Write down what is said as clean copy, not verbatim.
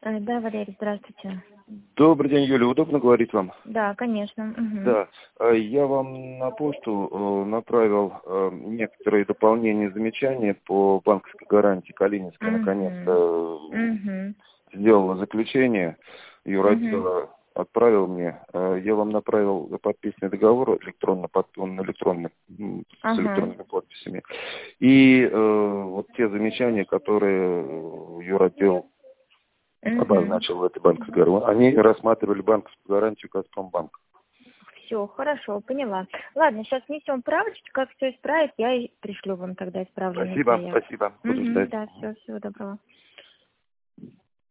Да, Валерий, здравствуйте. Добрый день, Юля. Удобно говорить вам? Да, конечно. Угу. Да. Я вам на почту направил некоторые дополнения и замечания по банковской гарантии. Калининская наконец-то сделала заключение. Юротдела отправил мне. Я вам направил подписанный договор он электронный, с электронными подписями. И вот те замечания, которые юротдел обозначил в этой банковской гарантии. Они рассматривали банковскую гарантию Газпромбанка. Все, хорошо, поняла. Ладно, сейчас внесем правочки, как все исправить, я и пришлю вам тогда исправленные заявки. Спасибо. Будем ждать. Да, все, всего доброго.